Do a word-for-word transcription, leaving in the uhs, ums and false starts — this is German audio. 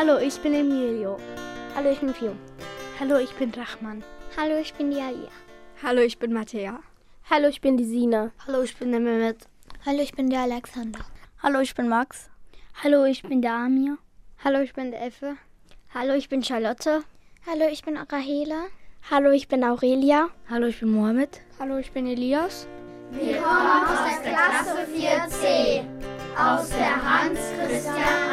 Hallo, ich bin Emilio. Hallo, ich bin Fio. Hallo, ich bin Rahman. Hallo, ich bin die Alia. Hallo, ich bin Mattea. Hallo, ich bin die Sina. Hallo, ich bin der Mehmet. Hallo, ich bin der Alexander. Hallo, ich bin Max. Hallo, ich bin der Amir. Hallo, ich bin der Effe. Hallo, ich bin Charlotte. Hallo, ich bin Rahela. Hallo, ich bin Aurelia. Hallo, ich bin Mohammed. Hallo, ich bin Elias. Wir kommen aus der Klasse vier C, aus der Hans-Christian